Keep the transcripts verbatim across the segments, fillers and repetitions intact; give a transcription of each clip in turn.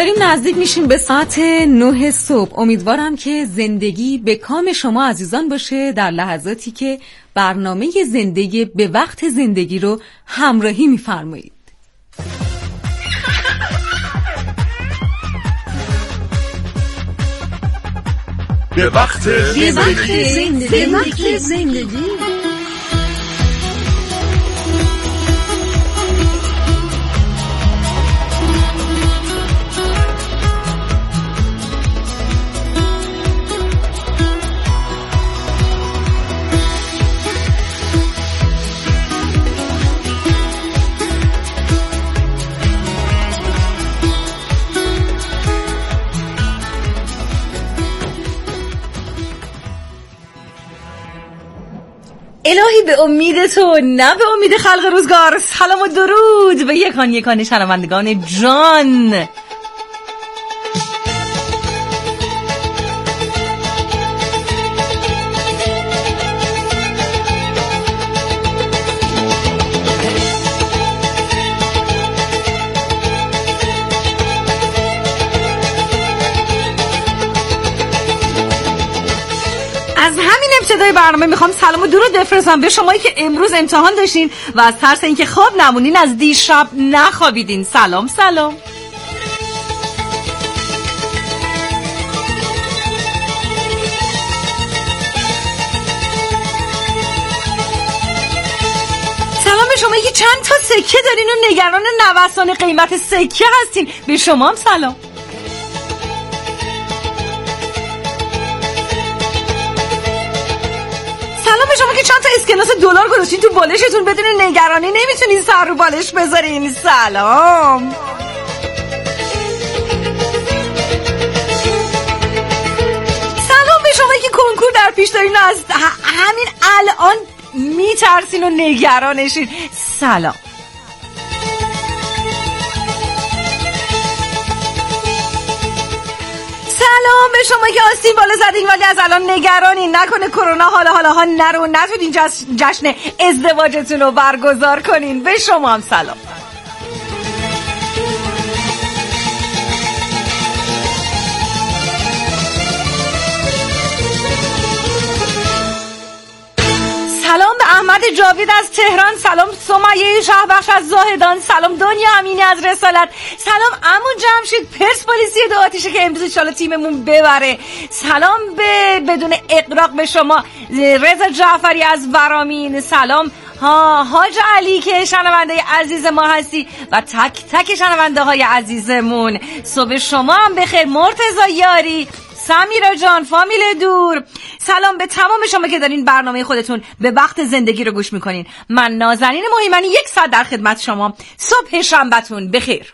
داریم نزدیک میشیم به ساعت نه صبح. امیدوارم که زندگی به کام شما عزیزان باشه در لحظاتی که برنامه زندگی به وقت زندگی رو همراهی میفرمایید. به وقت زندگی. به وقت زندگی. الهی به امید تو، نه به امید خلق روزگار. سلام و درود به یکان یکان شنوندگان جان. از همین ابتدای برنامه میخوام سلام و درود بفرستم به شمایی که امروز امتحان داشتین و از ترس اینکه خواب نمونین از دیشب نخوابیدین. سلام سلام. سلام به شمایی که چند تا سکه دارین و نگران نوسان قیمت سکه هستین. به شما هم سلام. شما که چند تا اسکناس دلار گذاشتین تو بالشتون بدون نگرانی نمیتونین سر رو بالش بذارین. سلام. سلام به شما که کنکور در پیش دارین از همین الان میترسین و نگرانشین. سلام. سلام به شما که آستین بالا زدین ولی از الان نگرانین نکنه کرونا حالا حالا ها نرو نتونین جشن ازدواجتون رو برگزار کنین. به شما هم سلام. سلام به احمد جاوید از تهران. سلام سمیه شهبخش از زاهدان. سلام دنیا امینی از رسالت. سلام عمو جمشید پرسپولیسی دو آتیشه که امروز ان شاءالله تیممون ببره. سلام به بدون اغراق به شما رضا جعفری از ورامین. سلام ها حاج علی که شنونده عزیز ما هستی و تک تک شنونده های عزیزمون. صبح شما هم بخیر. مرتضی یاری، سمیرا جان، فامیل دور. سلام به تمام شما که دارین برنامه خودتون به وقت زندگی رو گوش میکنین. من نازنین مهیمنی یک ساعت در خدمت شما. صبح شنبه‌تون بخیر.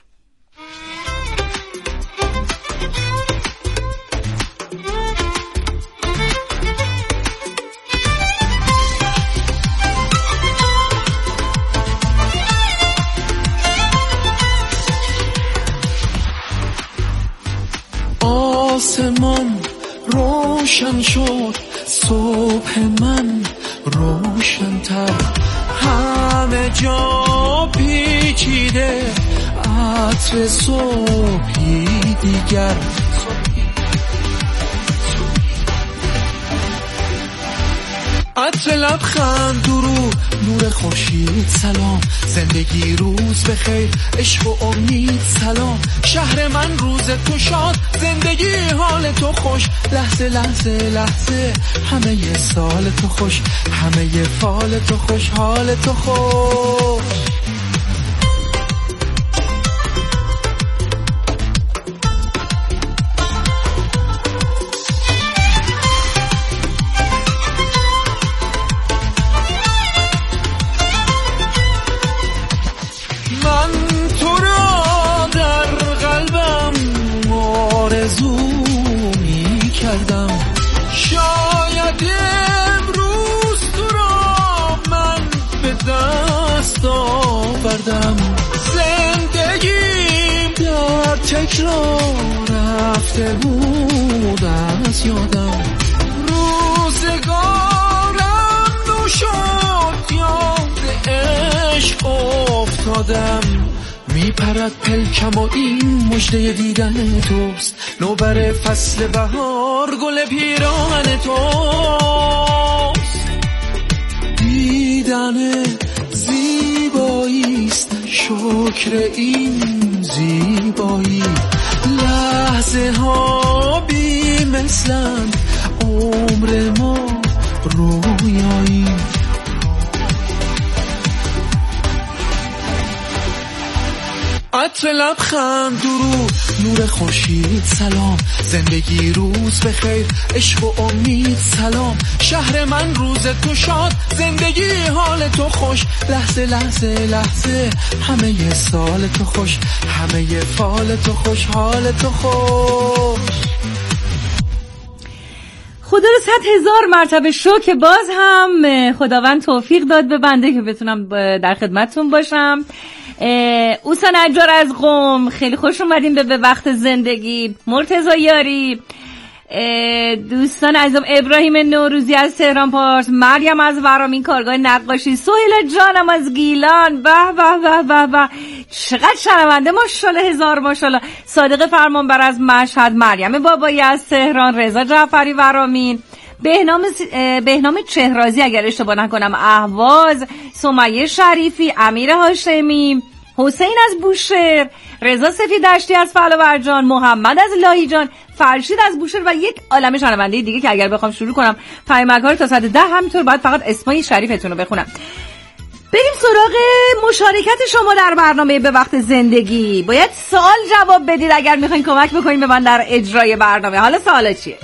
آسمان روشن شد، صبح من روشن‌تر، همه جا پیچیده عطر صبحی دیگر. عطر لبخند درود، نور خورشید سلام، زندگی روز بخیر، عشق و امید سلام، شهر من روز تو شاد، زندگی حال تو خوش، لحظه لحظه لحظه همه سال تو خوش، همه فال تو خوش، حال تو خوش. زندگیم در تکرار رفته بود از یادم، روزگارم نو شد یاد عشق افتادم، میپرد پلکم و این مژده دیدن توست. نوبر فصل بهار گل پیراهن توست. دیدن زیباییست شکر این زیبایی. لحظه ها بی مثلن عمر ما رویایی. عطر لبخند درود نور خورشید سلام. زندگی روز بخیر عشق و امید سلام. شهر من روز تو شاد زندگی حال تو خوش. لحظه لحظه لحظه همه سال تو خوش. همه فال تو خوش حال تو خوش. خدا رو صد هزار مرتبه شو که باز هم خداوند توفیق داد به بنده که بتونم در خدمتتون باشم. اوسا نجار از قم خیلی خوش اومدیم به, به وقت زندگی. مرتضی یاری، دوستان عزیزم ابراهیم نوروزی از تهران پارس، مریم از ورامین کارگاه نقاشی، سهیل جانم از گیلان. به به به به به چقدر شنونده ماشاءالله هزار ماشاءالله. صادق فرمانبر از مشهد، مریم بابایی از تهران، رضا جعفری ورامین، بهنام بهنام چهرازی اگر اشتباه نکنم اهواز، سمیه شریفی، امیر هاشمی، حسین از بوشهر، رضا سفیدشتی از فلوورجان، محمد از لاهیجان، فرشید از بوشهر و یک عالمه شنونده دیگه که اگر بخوام شروع کنم پیامک‌ها رو تا ساعت ده همینطور باید فقط اسمای شریفتون رو بخونم. بریم سراغ مشارکت شما در برنامه به وقت زندگی. باید سوال جواب بدید اگر میخواین کمک بکنید به من در اجرای برنامه. حالا سوالا چیه؟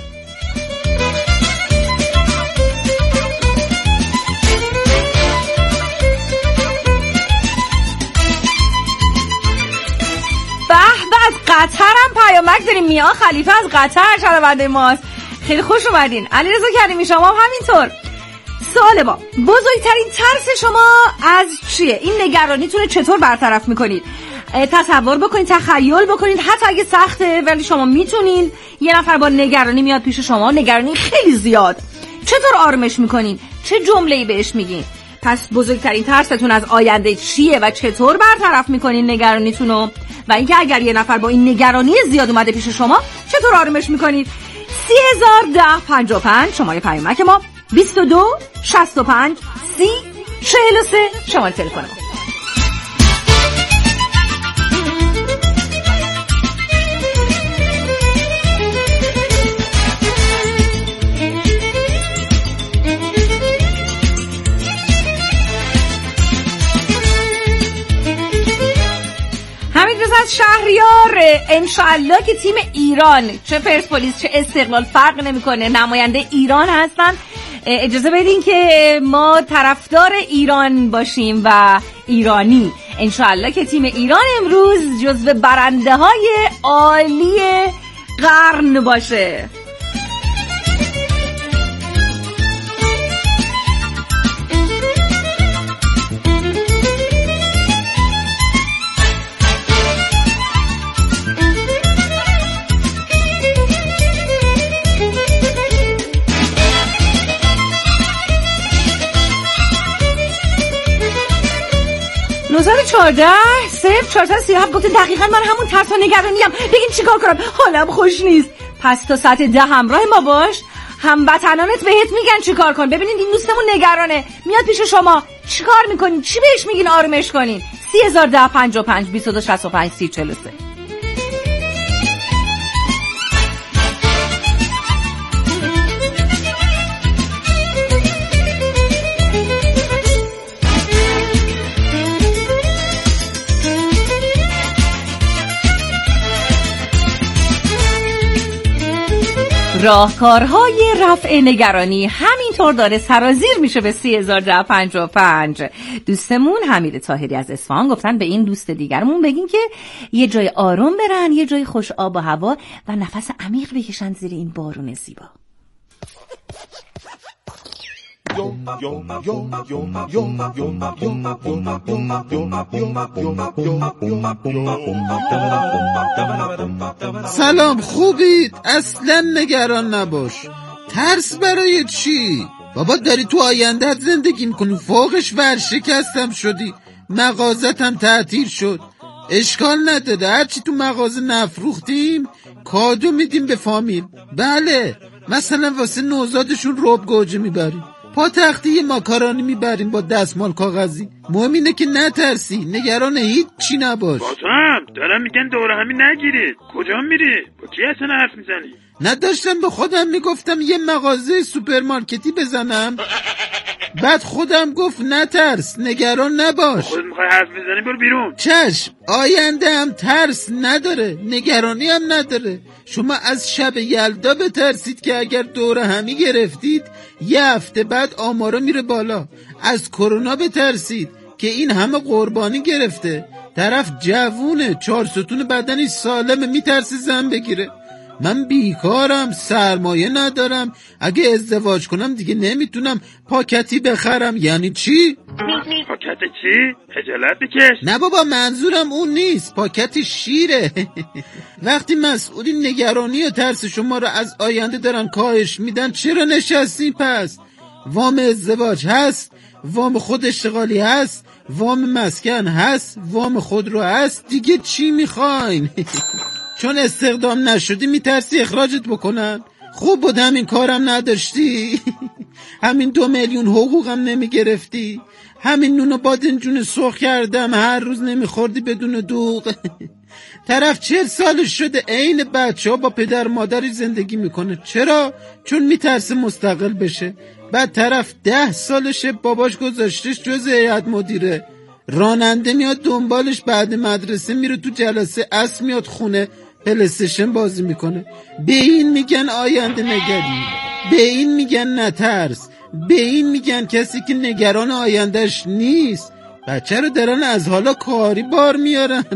از قطر هم پیامک داریم. میا خلیفه از قطر شنونده ماست. خیلی خوش اومدین. علیرضا کریمی شما هم همینطور. سوال با بزرگترین ترس شما از چیه؟ این نگرانیتون رو چطور برطرف میکنید؟ تصور بکنید، تخیل بکنید، حتی اگه سخته ولی شما میتونید. یه نفر با نگرانی میاد پیش شما، نگرانی خیلی زیاد، چطور آرامش میکنین؟ چه جمله‌ای بهش میگین؟ پس بزرگترین ترستون از آینده چیه و چطور برطرف میکنین نگرانیتون رو؟ و اینکه اگر یه نفر با این نگرانی زیاد اومده پیش شما چطور آرامش میکنید؟ سی هزار ده پنجاه و پنج شماره پیامک ما، بیست و دو شصت و پنج سی چهل و سه شماره تلفن ما. از شهریار، انشالله که تیم ایران چه پرسپولیس چه استقلال فرق نمیکنه نماینده ایران هستن. اجازه بدین که ما طرفدار ایران باشیم و ایرانی. انشالله که تیم ایران امروز جزو برنده های عالی قرن باشه. نوزاد چارده صفر چهارصد و سی و هفت گفته دقیقا من همون ترس و نگرانیم. بگین چیکار کنم؟ حالم خوش نیست. پس تا ساعت ده همراه ما باش. هموطنانت بهت میگن چیکار کن. ببینید این دوستمون نگرانه میاد پیش شما، چیکار میکنین؟ چی بهش میگین آرومش کنین؟ سی هزار ده پنجاه و پنج بیست و دو شصت و پنج سی چهل و سه. راهکارهای رفع نگرانی همینطور داره سرازیر میشه به سی هزار ده پنجاه و پنج. دوستمون حمید طاهری از اصفهان گفتن به این دوست دیگرمون بگین که یه جای آروم برن، یه جای خوش آب و هوا و نفس عمیق بکشن زیر این بارون زیبا. سلام، خوبید؟ اصلا نگران نباش. ترس برای چی؟ بابا داری تو آیندهت زندگی میکنی، فوقش ورشکستم شدی، مغازتم تعطیل شد، اشکال نداره، هرچی تو مغازه نفروختیم کادو میدیم به فامیل. بله، مثلا واسه نوزادشون رب گوجه میبریم، پاتختی یه ماکارانی میبریم با دستمال کاغذی. مهم اینه که نترسی، نگران هیچ چی نباش. بازم دارم میگن دوره همی نگیرید. کجا میری؟ با کی اصلا حرف میزنی؟ نداشتم به خودم میگفتم یه مغازه سوپرمارکتی بزنم، بعد خودم گفت نترس، نگران نباش. خودت میخوای حرف بزنی برو بیرون. چشم، آینده هم ترس نداره، نگرانی هم نداره. شما از شب یلدا بترسید که اگر دوره همی گرفتید یه هفته بعد آمارا میره بالا. از کرونا بترسید که این همه قربانی گرفته، طرف جوونه، چهار ستون بدنی سالمه، میترسه زن بگیره. من بیکارم، سرمایه ندارم، اگه ازدواج کنم دیگه نمیتونم پاکتی بخرم. یعنی چی؟ پاکت چی؟ خجالت بکش. نه بابا، منظورم اون نیست، پاکت شیره. وقتی مسئولین نگرانی و ترس شما رو از آینده دارن کاهش میدن، چرا نشستی پس؟ وام ازدواج هست، وام خود اشتغالی هست، وام مسکن هست، وام خودرو هست، دیگه چی میخواین؟ چون استخدام نشدی میترسی اخراجت بکنن؟ خوب بود همین کارم نداشتی. همین دو میلیون حقوقم نمیگرفتی، همین نون و بادنجون سرخ کردم هر روز نمیخوردی بدون دوغ. طرف چهل سالش شده عین بچه ها با پدر مادری زندگی میکنه. چرا؟ چون میترسه مستقل بشه. بعد طرف ده سالشه باباش گذاشتش جز هیئت مدیره، راننده میاد دنبالش، بعد مدرسه میره تو جلسه، اصل میاد خونه پلی‌استیشن بازی میکنه. به این میگن آینده نگری، به این میگن نترس، به این میگن کسی که نگران آیندهش نیست. بچه رو دارن از حالا کاری بار میارن.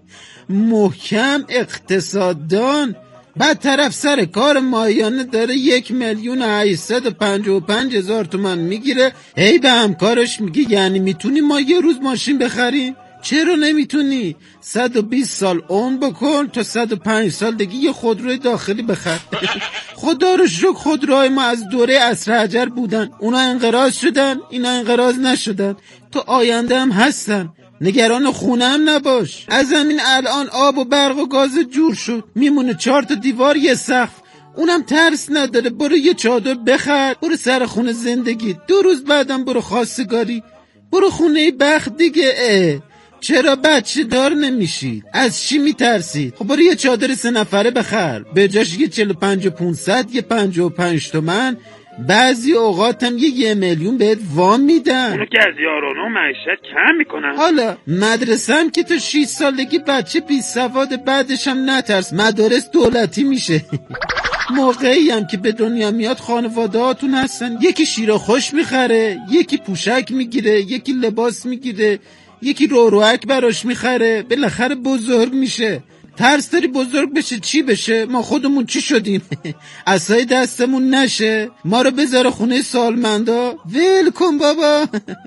محکم اقتصاددان. بعد طرف سر کار ماهیانه داره یک میلیون هشتصد و پنجاه و پنج هزار تومن میگیره، هی به همکارش میگه یعنی میتونی ما یه روز ماشین بخریم؟ چرا نمیتونی؟ صد و بیست سال عمر بکن تا صد و پنج سال دیگه یه خودروی داخلی بخر. خدا رو شکر خودروهای ما از دوره عصر حجر بودن، اونا انقراض شدن، اینا انقراض نشدن، تو آینده هم هستن. نگران خونه هم نباش، از همین الان آب و برق و گاز جور شد، میمونه چهار تا دیوار یه سقف، اونم ترس نداره. برو یه چادر بخر، برو سر خونه زندگی، دو روز بعدم برو خواستگاری، برو خونه بخت دیگه. اه. چرا بچه دار نمیشید؟ از چی میترسید؟ خب برو یه چادر سه نفره بخر، به جاش یه چهل و پنج و پونصد، یه پنجاه و پنج تومن، بعضی اوقات هم یه یه میلیون بهت وام میدن. اونو که از یارانه و معیشت کم میکنن. حالا مدرسه هم که تو شش سالگی بچه بی سواد، بعدش هم نترس مدارس دولتی میشه. موقعی هم که به دنیا میاد خانواده هاتون هستن، یکی شیر خوش میخره، یکی پوشک میگیره، یکی لباس میگیره، یکی روروک براش میخره، بالاخره بزرگ میشه. ترس داری بزرگ بشه چی بشه؟ ما خودمون چی شدیم؟ عصای دستمون نشه ما رو بذاره خونه سالمندا؟ ول کن بابا.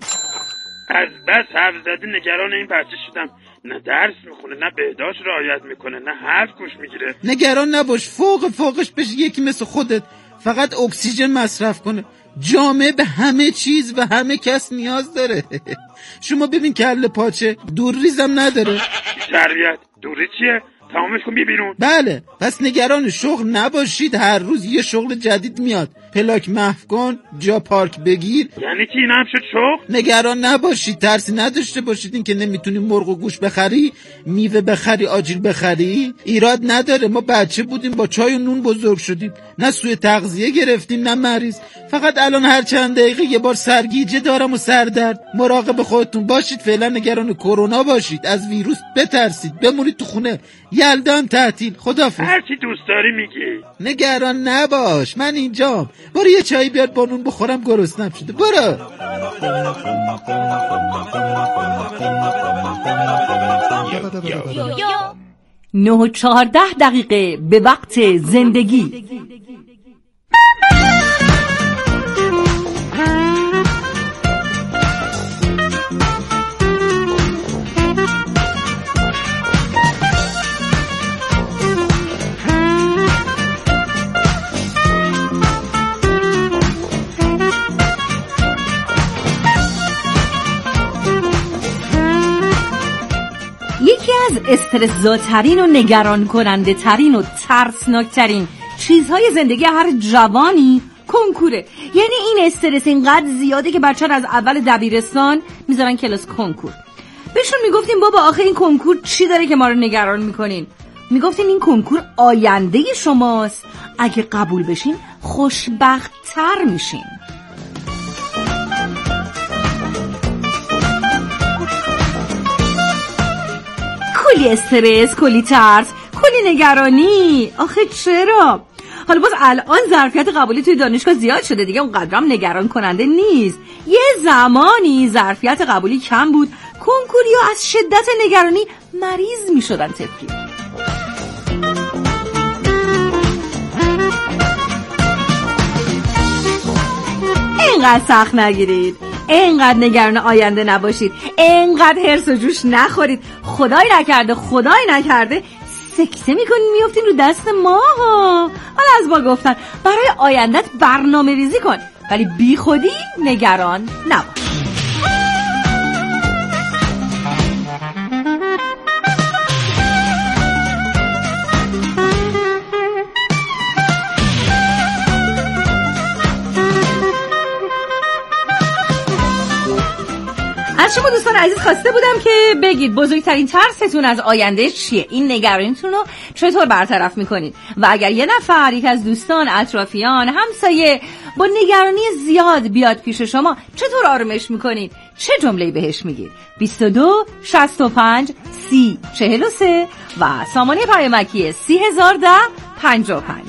از بس حرف زدی نگران این بچه شدم، نه درس میخونه، نه بهداشت رعایت میکنه، نه حرف گوش میگیره. نگران نباش، فوق فوقش بشه یکی مثل خودت، فقط اکسیژن مصرف کنه. جامعه به همه چیز و همه کس نیاز داره. شما ببین کله پاچه دور ریزم نداره. تربیت دوری چیه؟ تمامش کن بیا بیرون. بله، پس نگران شغل نباشید، هر روز یه شغل جدید میاد. پلاک محو کن، جا پارک بگیر. یعنی چی؟ این هم شد شغل؟ نگران نباشید، ترسی نداشته باشید این که نمیتونی مرغ و گوش بخری، میوه بخری، آجیل بخری، ایراد نداره. ما بچه بودیم با چای و نون بزرگ شدیم، نه سوء تغذیه گرفتیم نه مریض. فقط الان هر چند دقیقه یه بار سرگیجه دارم و سردرد. مراقب خودتون باشید، فعلا نگران کرونا باشید، از ویروس بترسید، بمونید تو خونه. یلدان تعطیل، خدافظ. هر چی دوست داری میگی. نگران نباش، من اینجام. برو یه چایی بیار با نون بخورم، گرسنم شده. برو. نه و چهارده دقیقه به وقت زندگی. یکی از استرس زاترین و نگران کننده ترین و ترسناکترین چیزهای زندگی هر جوانی کنکوره. یعنی این استرس اینقدر زیاده که بچه‌ها از اول دبیرستان میذارن کلاس کنکور. بهشون میگفتیم بابا آخه این کنکور چی داره که ما رو نگران میکنین؟ میگفتین این کنکور آینده شماست، اگه قبول بشین خوشبخت‌تر میشین. کلی استرس، کلی ترس، کلی نگرانی. آخه چرا؟ حالا باز الان ظرفیت قبولی توی دانشگاه زیاد شده دیگه، اونقدرام نگران کننده نیست. یه زمانی ظرفیت قبولی کم بود، کنکوریا از شدت نگرانی مریض میشدن طفلی. اینقدر سخت نگیرید، اینقدر نگران آینده نباشید، اینقدر هرس و جوش نخورید. خدای نکرده خدای نکرده سکته میکنین میافتین رو دست ما ها. حالا از ما گفتن برای آیندت برنامه ریزی کن، ولی بی خودی نگران نباش. از شما دوستان عزیز خواسته بودم که بگید بزرگترین ترستون از آینده چیه؟ این نگرانیتون رو چطور برطرف میکنید؟ و اگر یه نفر، یک از دوستان، اطرافیان، همسایه با نگرانی زیاد بیاد پیش شما، چطور آرومش میکنید؟ چه جمله‌ای بهش میگید؟ بیست و دو شصت و پنج سی چهل و سه و سامانه پیامکی سی هزار ده پنجاه و پنج.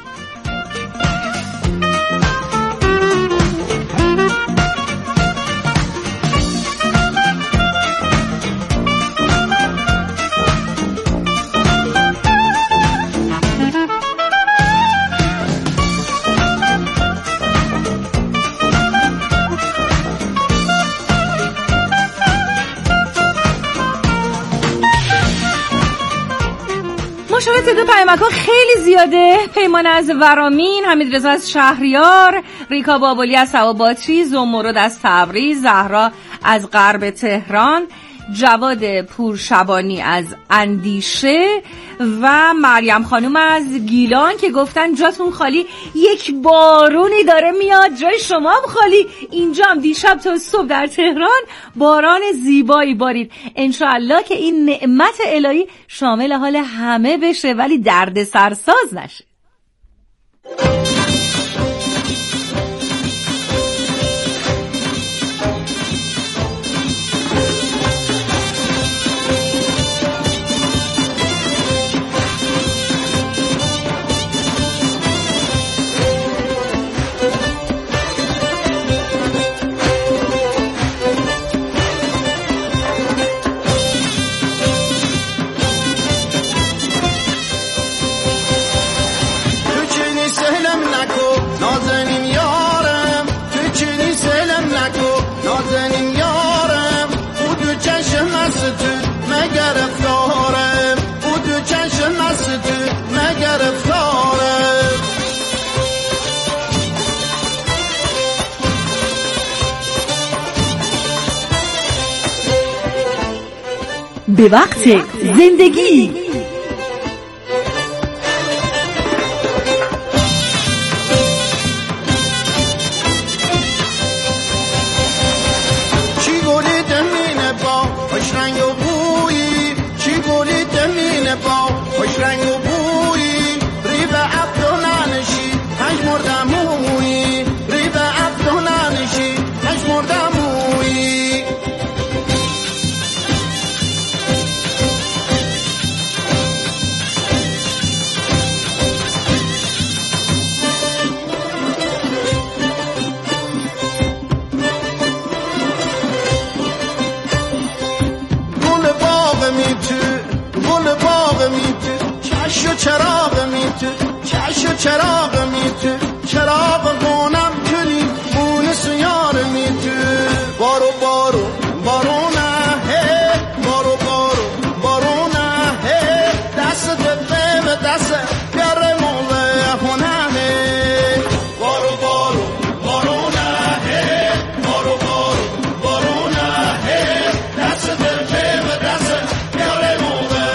شما تعداد پیامک‌ها خیلی زیاده. پیمان از ورامین، حمید رضا از شهریار، ریکا بابلی از ثواباتی، زمرد از تبریز، زهرا از غرب تهران، جواد پورشبانی از اندیشه و مریم خانوم از گیلان که گفتن جاتون خالی، یک بارونی داره میاد، جای شما هم خالی. اینجا هم دیشب تا صبح در تهران باران زیبایی بارید. انشاءالله که این نعمت الهی شامل حال همه بشه ولی درد سرساز نشه. به وقت زندگی چی گلی دمینه با خوش رنگ و بویی، چی گلی دمینه با خوش رنگ و بویی، ریب عبدو ننشی هش مردمویی، ریب عبدو ننشی هش مردمویی. چش و چراغ میتو، چش و چراغ میتو، چراغ گونم کنی بون سیار میتو. بارو بارو بارو نه هی، بارو بارو بارو نه هی، دست دفه و دست بیاره موله هونه هی. بارو بارو بارو نه هی، بارو بارو بارو نه هی، دست دفه و دست بیاره موله.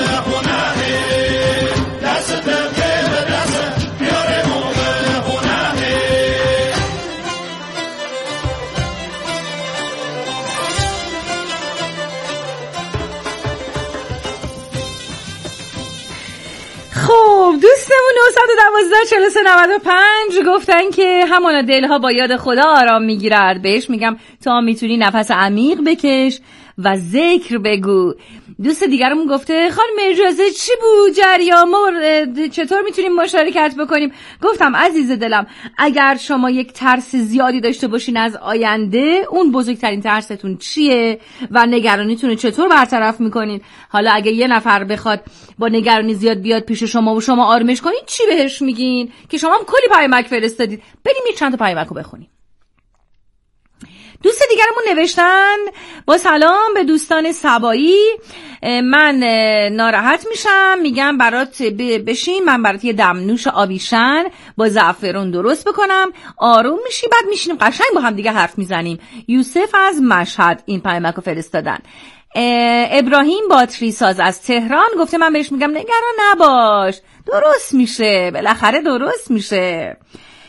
نه یک دو چهار سه نه پنج گفتن که همانا دلها با یاد خدا آرام میگیرد. بهش میگم تا میتونی نفس عمیق بکش و ذکر بگو. دوست دیگرمون گفته خانم اجازه چی بود جریان، ما چطور میتونیم مشارکت بکنیم؟ گفتم عزیز دلم اگر شما یک ترس زیادی داشته باشین از آینده، اون بزرگترین ترستون چیه و نگرانیتون رو چطور برطرف میکنین؟ حالا اگه یه نفر بخواد با نگرانی زیاد بیاد پیش شما و شما آرامش کنین، چی بهش میگین؟ که شما هم کلی پیامک فرستادید، بریم یه چند تا پیامک رو بخونیم. دوست دیگرمون نوشتن با سلام به دوستان سبایی، من ناراحت میشم، میگم برات بشین من برات یه دمنوش آبیشن با زعفرون درست بکنم، آروم میشی، بعد میشینیم قشنگ با هم دیگه حرف میزنیم. یوسف از مشهد این پیامکو فرستادن. ابراهیم باتری ساز از تهران گفته من بهش میگم نگران نباش، درست میشه، بالاخره درست میشه.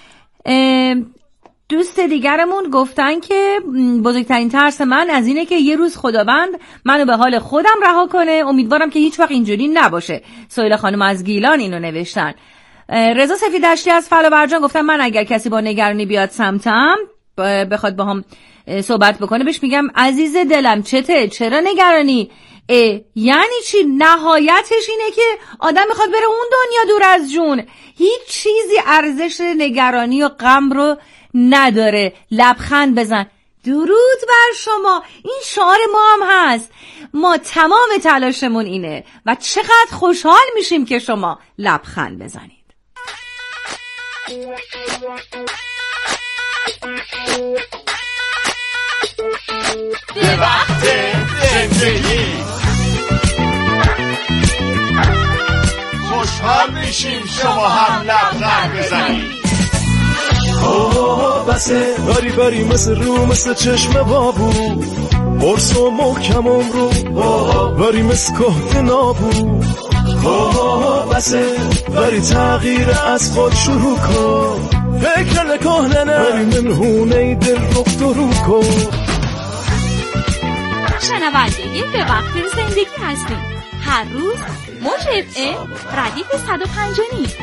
دوست دیگرمون گفتن که بزرگترین ترس من از اینه که یه روز خداوند منو به حال خودم رها کنه، امیدوارم که هیچ وقت اینجوری نباشه. سهیل خانم از گیلان اینو نوشتن. رضا سفیدشتی از فلابرجان گفتن من اگر کسی با نگرانی بیاد سمتم بخواد با هم صحبت بکنه، بهش میگم عزیز دلم چته، چرا نگرانی؟ یعنی چی؟ نهایتش اینه که آدم میخواد بره اون دنیا دور از جون. هیچ چیزی ارزش نگرانی و غم رو نداره. لبخند بزن. درود بر شما. این شعار ما هم هست. ما تمام تلاشمون اینه و چقدر خوشحال میشیم که شما لبخند بزنید. به وقت زندگی خوشحال میشیم شما هم لبخند بزنید. آه بسه بری بری مثل رو مثل چشم بابو، قرص و محکمم رو بری مثل کهت نابو. آه بسه بری تغییر از خود شروع کن، فکر نکهنه بری منهونه دل رخ درو کن. شنونده به وقت زندگی هستیم. هر روز موج اف ام ردیف صد و پنج و نیم.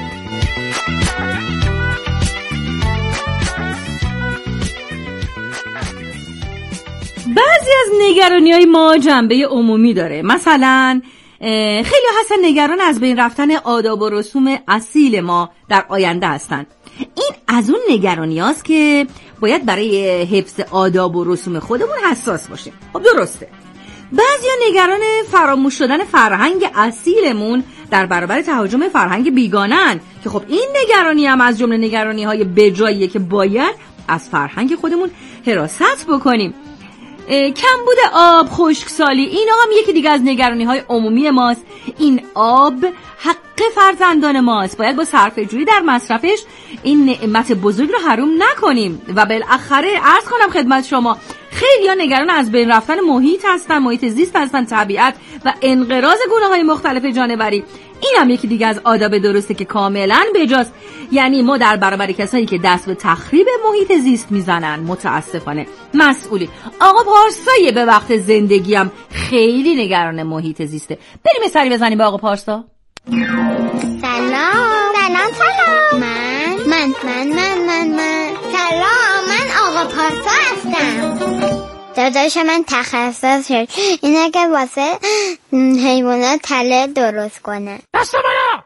بعضی از نگرانی‌های ما جنبه عمومی داره. مثلا خیلی هستن نگران از بین رفتن آداب و رسوم اصیل ما در آینده هستن. این از اون نگرانی هاست که باید برای حفظ آداب و رسوم خودمون حساس باشیم. خب درسته. بعضی ها نگران فراموش شدن فرهنگ اصیلمون در برابر تهاجم فرهنگ بیگانه‌اند که خب این نگرانی هم از جمله نگرانی های بجاییه که باید از فرهنگ خودمون حراست بکنیم. کمبود آب، خشکسالی، اینا هم یکی دیگه از نگرانی های عمومی ماست. این آب حق فرزندان ماست، باید با صرفه جویی در مصرفش این نعمت بزرگ رو حروم نکنیم. و بالاخره عرض کنم خدمت شما خیلی ها نگران از بین رفتن محیط هستن، محیط زیست هستن، طبیعت و انقراض گونه های مختلف جانوری. این هم یکی دیگه از آداب درسته که کاملا بجاست. یعنی ما در برابر کسایی که دست به تخریب محیط زیست میزنن متاسفانه مسئولی. آقا پارسایی به وقت زندگی هم خیلی نگران محیط زیسته. بریم سری بزنیم به آقا پارسا. سلام سلام سلام من من من من من من سلام من آقا پارسا هستم. داداش من تخصص شد اینه که واسه حیوانات تله درست کنه. دست منو.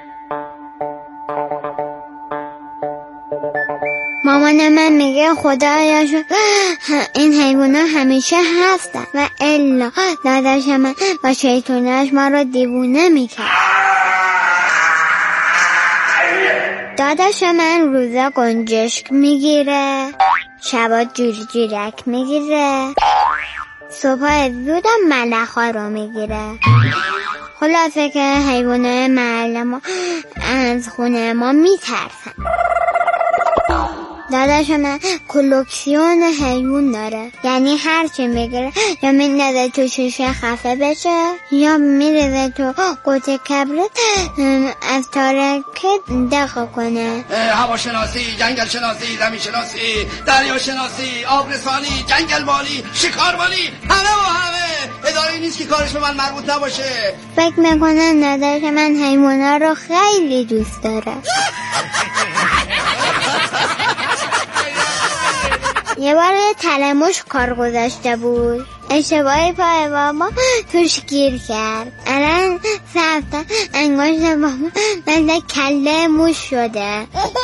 مامان من میگه خدایا این حیوانات همیشه هستن و الا داداش من با شیطوناش ما رو دیوونه میکرد. داداش من روزا گنجشک میگیره، شبا جوری جورک میگیره، صبح زودم ملخا رو میگیره. خلاصه که حیوانات محل ما از خونه ما میترسن. داداش من کلکسیون حیوان داره، یعنی هر چی بگیره یا میندازه تو شیشه خفه بشه یا میریزه تو قوطی کبریت از تارکه دق کنه. هواشناسی، جنگل شناسی، زمین شناسی، دریا شناسی، آبرسانی، جنگل مالی، شکارمالی، همه و همه. اداره نیست که کارش به من مربوط نباشه. فکر میکنن داداش من حیوانا رو خیلی دوست داره. یه بار یه تلموش کار گذاشته بود، اشتباهی پای بابا توش گیر کرد. الان سفته انگشت بابا مثل کله موش شده.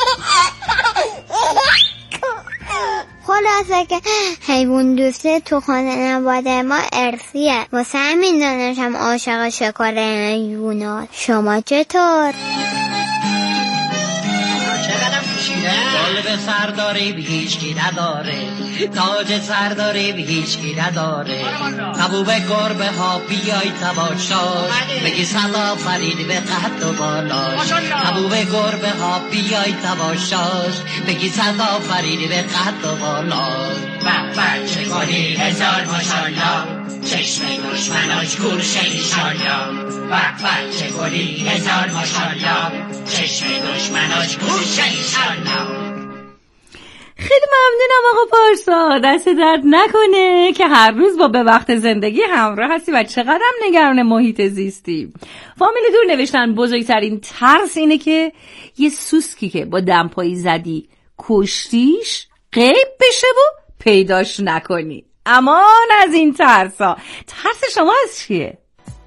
خلاصه که حیوان دوستی تو خانواده ما ارثیه، واسه همین دانشم عاشق شکار حیوانات. شما چطور؟ قلب سرداری به هیچکی نداره، تاج سرداری به هیچکی نداره. حبوب گربه ها بیای تماشاش، بگی صدا فرید به قد و بالاش. حبوب گربه ها بیای تماشاش، بگی صدا فرید به قد و بالاش. بابا چه گلی هزار ماشالله، چشم دشمناش گوشه ایشالله. بابا چه گلی هزار ماشالله، چشم دشمناش گوشه ایشالله. خیلی ممنونم آقا پارسا، دست درد نکنه که هر روز با به وقت زندگی همراه هستی و چقدر نگران محیط زیستی. فامیل دور نوشتن بزرگترین ترس اینه که یه سوسکی که با دمپایی زدی کشتیش غیب بشه و پیداش نکنی. امان از این ترسا. ترس شما از چیه؟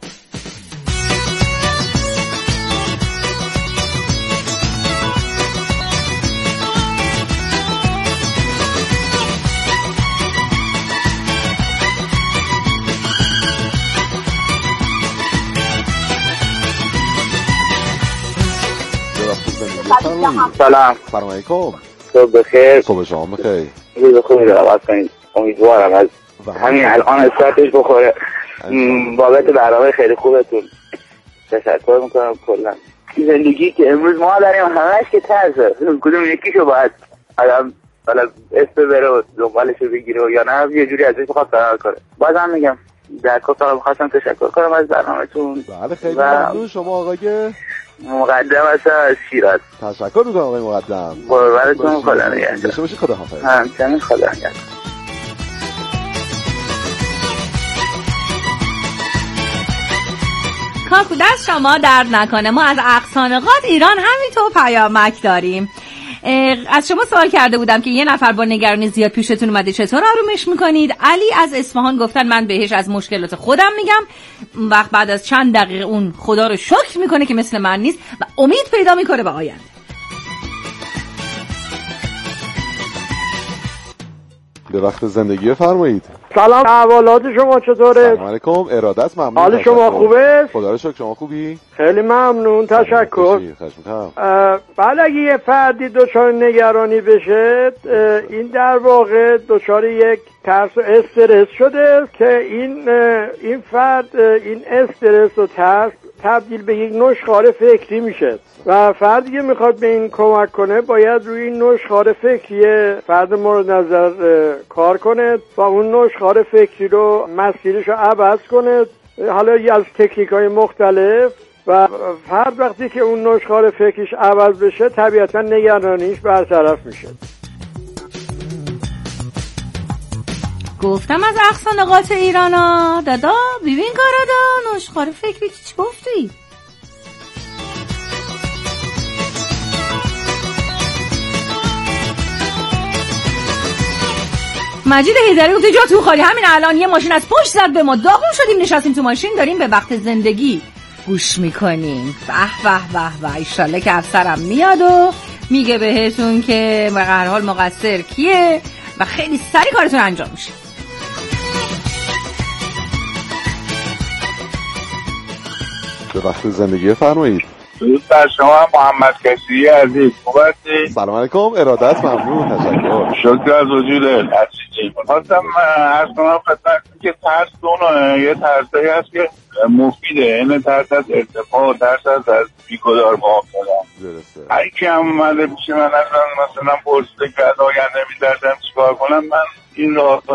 سلام. سلام علیکم. صبح بخیر. صبح شما بخیر. روز خوبی رو آغاز کنید. امیدوارم از همین الان استارتش بخوره. بابت برنامه خیلی خوبتون تشکر میکنم. کلا زندگی که امروز ما داریم همش که ترسه، کدوم یکیشو باید آدم حالا اسم بره و دنبالشو بگیره و یا نه یه جوری ازش بخواد فرار کنه. بازم میگم در کل میخواستم تشکر کنم از برنامه‌تون. بله خیلی ممنون. شما آقای مقدم هستم از شیراز. تشکر میکنم آقای مقدم. قربانتون، خدا نگهدار. داشته باشید. خدا حافظ. همچنین خدا نگهدار. کاکو دست شما درد نکنه. ما از اقصانقات ایران همینطور پیامک داریم. از شما سوال کرده بودم که یه نفر با نگرانی زیاد پیشتون اومده چطور آرومش میکنید؟ علی از اصفهان گفتن من بهش از مشکلات خودم میگم، وقت بعد از چند دقیقه اون خدا رو شکر میکنه که مثل من نیست و امید پیدا میکنه به آینده. به وقت زندگی فرمایید. سلام، احوالات شما چطوره؟ سلام علیکم. اراده است. ممنون. حال شما خوبه؟ خدا رو شکر. شما خوبی؟ خیلی ممنون، تشکر. بله اگه یه فردی دچار نگرانی بشه، این در واقع دچار یک ترس و استرس شده که این این فرد این استرس و ترس تبدیل به یک نشخوار فکری میشه و فردی که میخواد به این کمک کنه باید روی این نشخوار فکری فرد مورد نظر کار کنه و اون نشخوار فکری رو مسیرش رو عوض کنه، حالا از تکنیک های مختلف، و فرد وقتی که اون نشخوار فکریش عوض بشه طبیعتا نگرانیش برطرف میشه. گفتم از اقصانقات ایران ها دادا ببین کارادا نشخوار فکری چی گفتی؟ مجید حیدری گفته جا تو خالی، همین الان یه ماشین از پشت زد به ما، داغون شدیم نشستیم تو ماشین داریم به وقت زندگی گوش میکنیم. به به به به، ایشالله که افسرم میاد و میگه بهتون که به هر حال مقصر کیه و خیلی سریع کارتون انجام میشه. به وقت زندگی فرمایید. دوست در شما محمد کشی عزیز، خوب هستی؟ سلام علیکم. اراده است. ممنون. تشکر. شکر از وجود عزیزی. خواستم عرض کنم خدمتتون که ترس دو نوعه، یه ترسی هست که مفیده، این ترس از ارتفاع و ترس از بیگدار محافظت. درسته. هر کی هم اومده پیش من مثلا پرسیده که از آینده می‌ترسم چیکار کنم، من این راه